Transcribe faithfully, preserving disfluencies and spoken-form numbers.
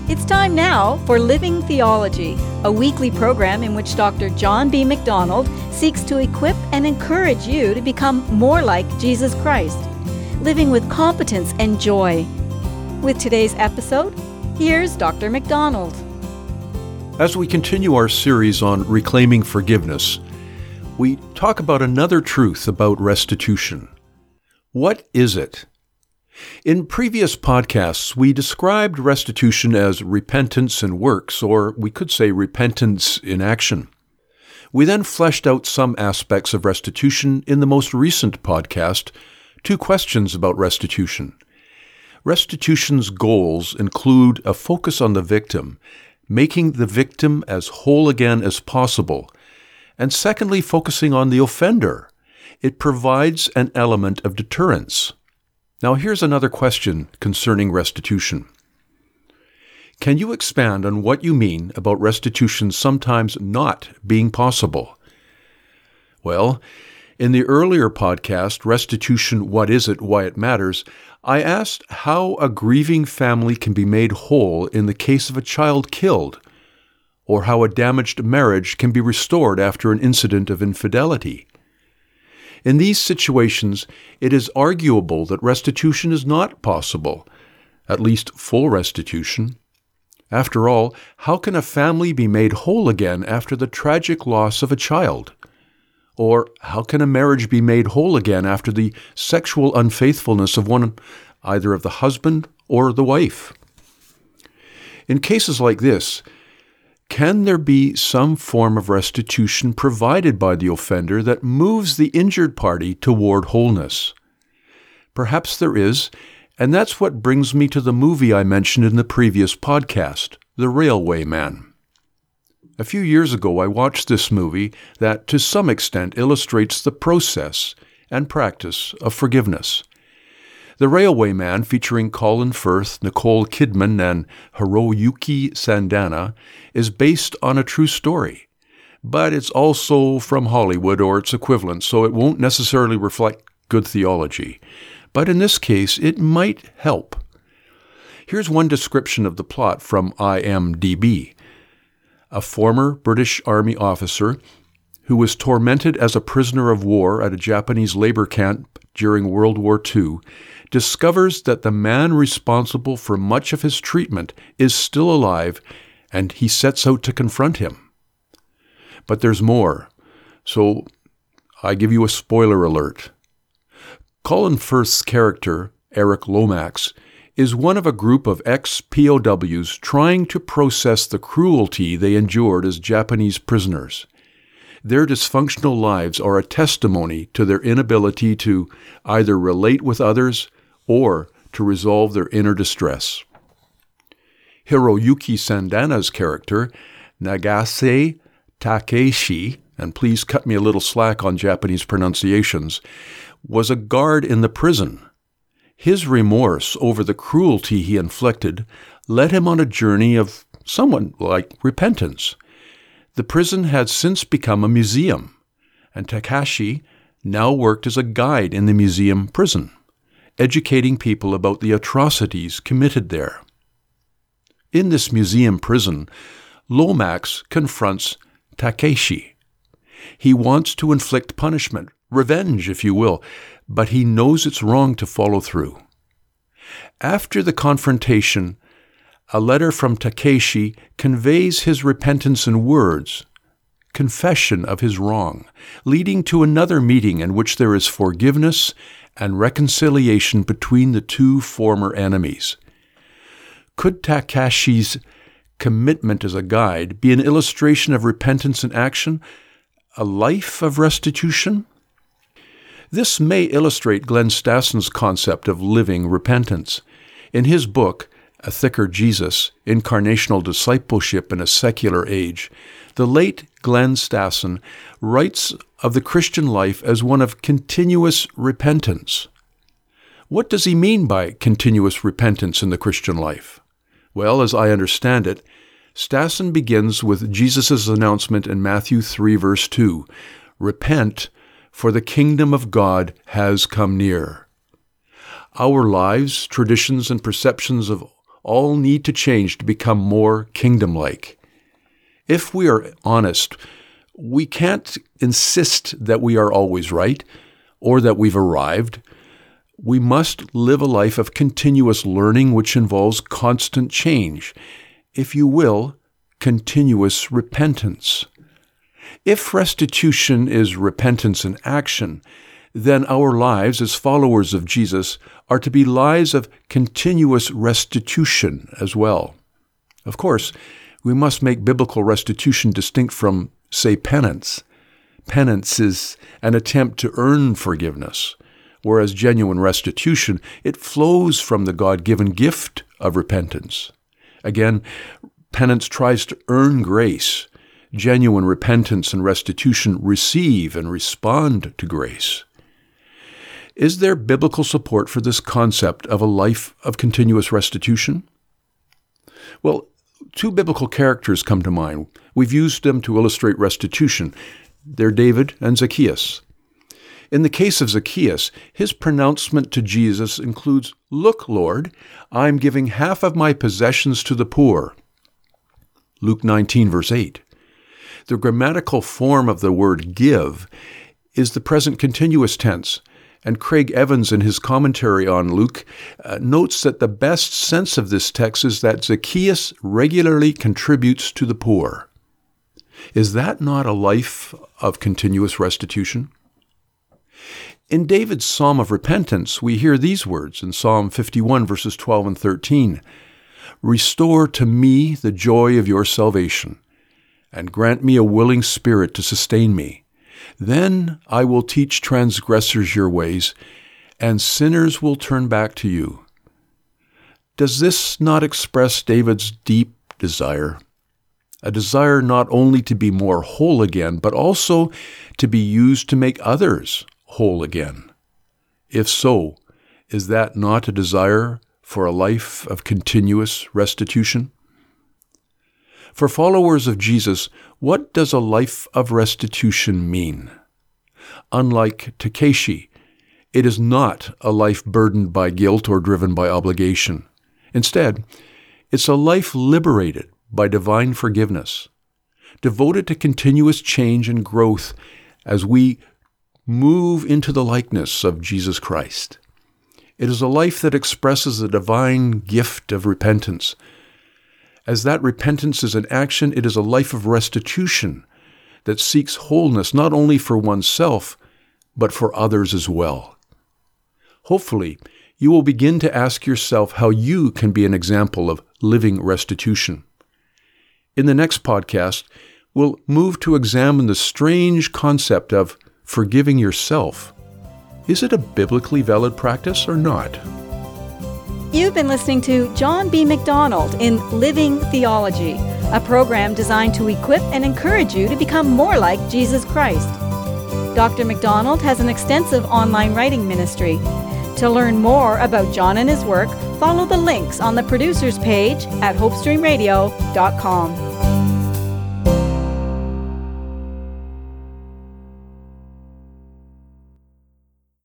It's time now for Living Theology, a weekly program in which Doctor John B. MacDonald seeks to equip and encourage you to become more like Jesus Christ, living with competence and joy. With today's episode, here's Doctor MacDonald. As we continue our series on reclaiming forgiveness, we talk about another truth about restitution. What is it? In previous podcasts, we described restitution as repentance in works, or we could say repentance in action. We then fleshed out some aspects of restitution in the most recent podcast, Two Questions About Restitution. Restitution's goals include a focus on the victim, making the victim as whole again as possible, and secondly, focusing on the offender. It provides an element of deterrence. Now, here's another question concerning restitution. Can you expand on what you mean about restitution sometimes not being possible? Well, in the earlier podcast, Restitution, What Is It, Why It Matters, I asked how a grieving family can be made whole in the case of a child killed, or how a damaged marriage can be restored after an incident of infidelity. In these situations, it is arguable that restitution is not possible, at least full restitution. After all, how can a family be made whole again after the tragic loss of a child? Or how can a marriage be made whole again after the sexual unfaithfulness of one, either of the husband or the wife? In cases like this, can there be some form of restitution provided by the offender that moves the injured party toward wholeness? Perhaps there is, and that's what brings me to the movie I mentioned in the previous podcast, The Railway Man. A few years ago, I watched this movie that, to some extent, illustrates the process and practice of forgiveness. The Railway Man, featuring Colin Firth, Nicole Kidman, and Hiroyuki Sanada, is based on a true story, but it's also from Hollywood or its equivalent, so it won't necessarily reflect good theology. But in this case, it might help. Here's one description of the plot from I M D B. A former British Army officer who was tormented as a prisoner of war at a Japanese labor camp during World War Two discovers that the man responsible for much of his treatment is still alive, and he sets out to confront him. But there's more, so I give you a spoiler alert. Colin Firth's character, Eric Lomax, is one of a group of ex-P O Ws trying to process the cruelty they endured as Japanese prisoners. Their dysfunctional lives are a testimony to their inability to either relate with others or to resolve their inner distress. Hiroyuki Sandana's character, Nagase Takeshi, and please cut me a little slack on Japanese pronunciations, was a guard in the prison. His remorse over the cruelty he inflicted led him on a journey of somewhat like repentance. The prison had since become a museum, and Takashi now worked as a guide in the museum prison, educating people about the atrocities committed there. In this museum prison, Lomax confronts Takeshi. He wants to inflict punishment, revenge, if you will, but he knows it's wrong to follow through. After the confrontation, a letter from Takeshi conveys his repentance in words, confession of his wrong, leading to another meeting in which there is forgiveness and reconciliation between the two former enemies. Could Takashi's commitment as a guide be an illustration of repentance in action, a life of restitution? This may illustrate Glenn Stasson's concept of living repentance. In his book, A Thicker Jesus, Incarnational Discipleship in a Secular Age, the late Glenn Stasson writes of the Christian life as one of continuous repentance. What does he mean by continuous repentance in the Christian life? Well, as I understand it, Stasson begins with Jesus' announcement in Matthew three, verse two, "Repent, for the kingdom of God has come near." Our lives, traditions, and perceptions of all need to change to become more kingdom-like. If we are honest, we can't insist that we are always right or that we've arrived. We must live a life of continuous learning, which involves constant change. If you will, continuous repentance. If restitution is repentance in action, then our lives as followers of Jesus are to be lives of continuous restitution as well. Of course, we must make biblical restitution distinct from, say, penance. Penance is an attempt to earn forgiveness, whereas genuine restitution, it flows from the God-given gift of repentance. Again, penance tries to earn grace. Genuine repentance and restitution receive and respond to grace. Is there biblical support for this concept of a life of continuous restitution? Well, two biblical characters come to mind. We've used them to illustrate restitution. They're David and Zacchaeus. In the case of Zacchaeus, his pronouncement to Jesus includes, "Look, Lord, I'm giving half of my possessions to the poor." Luke nineteen, verse eight. The grammatical form of the word give is the present continuous tense, and Craig Evans, in his commentary on Luke, uh, notes that the best sense of this text is that Zacchaeus regularly contributes to the poor. Is that not a life of continuous restitution? In David's Psalm of Repentance, we hear these words in Psalm fifty-one, verses twelve and thirteen. "Restore to me the joy of your salvation, and grant me a willing spirit to sustain me. Then I will teach transgressors your ways, and sinners will turn back to you." Does this not express David's deep desire? A desire not only to be more whole again, but also to be used to make others whole again. If so, is that not a desire for a life of continuous restitution? For followers of Jesus, what does a life of restitution mean? Unlike Takeshi, it is not a life burdened by guilt or driven by obligation. Instead, it's a life liberated by divine forgiveness, devoted to continuous change and growth as we move into the likeness of Jesus Christ. It is a life that expresses the divine gift of repentance. As that repentance is an action, it is a life of restitution that seeks wholeness not only for oneself, but for others as well. Hopefully, you will begin to ask yourself how you can be an example of living restitution. In the next podcast, we'll move to examine the strange concept of forgiving yourself. Is it a biblically valid practice or not? You've been listening to John B. McDonald in Living Theology, a program designed to equip and encourage you to become more like Jesus Christ. Doctor McDonald has an extensive online writing ministry. To learn more about John and his work, follow the links on the producer's page at hope stream radio dot com.